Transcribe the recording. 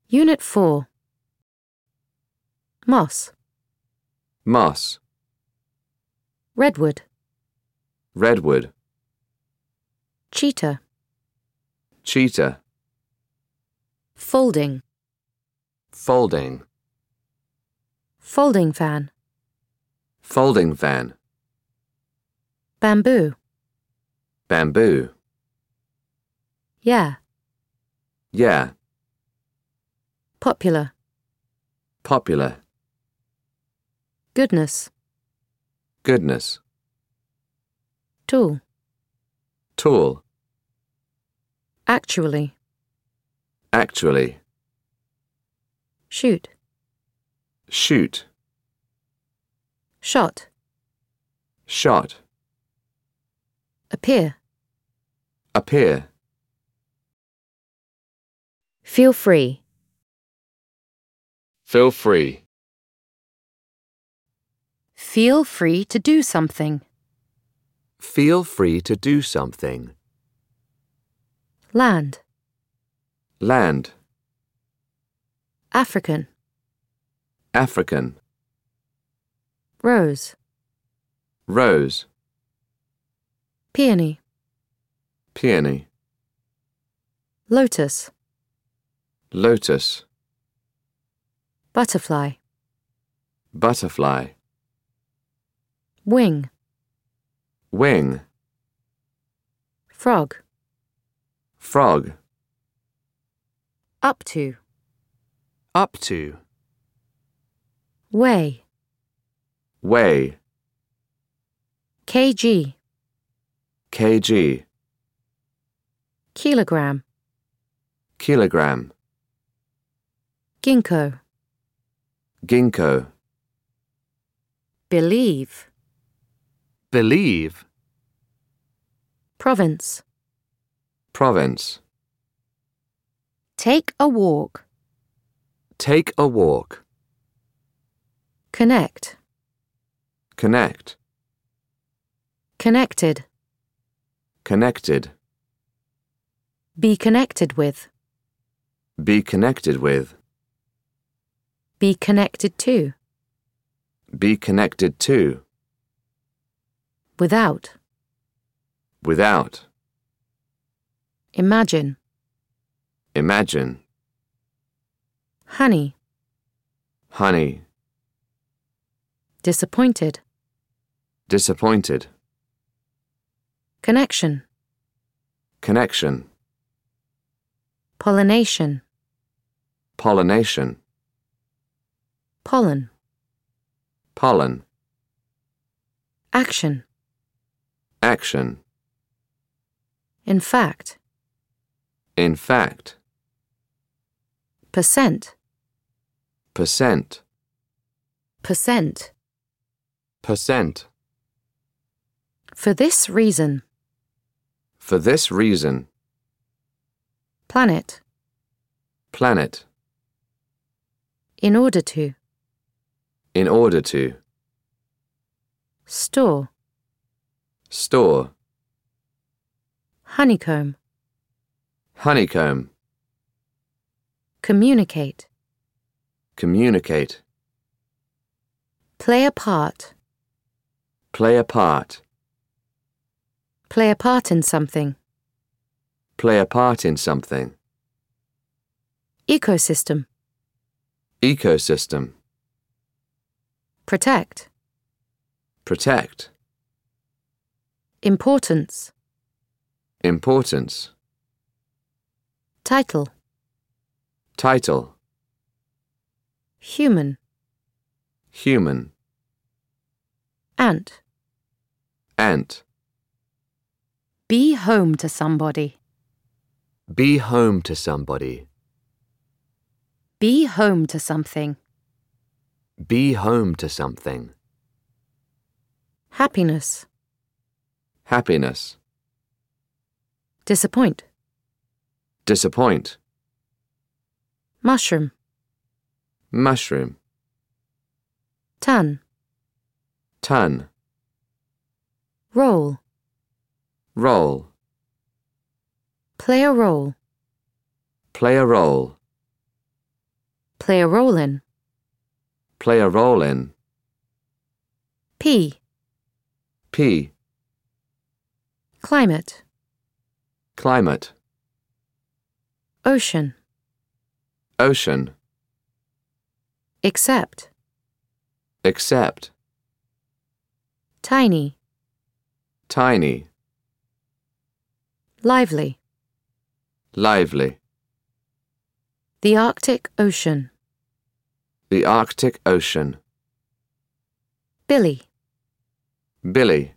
Unit 4. Moss, Moss, redwood, redwood, cheetah, cheetah, folding, folding, folding fan, folding fan, bamboo, bamboo, yeah, yeah, popular, popular, goodness, goodness, tool, tool, actually, actually, shoot, shoot, shot, shot, appear. appear, Feel free. feel free, Feel free to do something. feel free to do something, Land, land, African, African, rose, rose, peony, peony, lotus, lotus, butterfly, butterfly, wing, wing, frog, frog, up to, up to, way, way, kg, kg, kilogram, kilogram, ginkgo, ginkgo, believe, believe, province, province, take a walk, take a walk, connect, connect, connected, connected, be connected with, be connected with, be connected to, be connected to, without, without, imagine, imagine, honey, honey, disappointed, disappointed, connection, connection, pollination, pollination, pollen, pollen, action, action, in fact, in fact, percent, percent, percent, percent, for this reason, for this reason, planet, planet, in order to, in order to, store, store, honeycomb, honeycomb, communicate, communicate, play a part, play a part, play a part in something, play a part in something, ecosystem, ecosystem, protect, protect, importance, importance, title, title, human, human, ant, ant, be home to somebody, be home to somebody, be home to something, be home to something, happiness, happiness, disappoint, disappoint, mushroom, mushroom, ton, ton, roll, roll, play a role, play a role, Play a role in. Play a role in. P. P. Climate. Climate. Ocean. Ocean. Accept. Accept. Tiny. Tiny. Lively. Lively. The Arctic Ocean. The Arctic Ocean. Billy. Billy.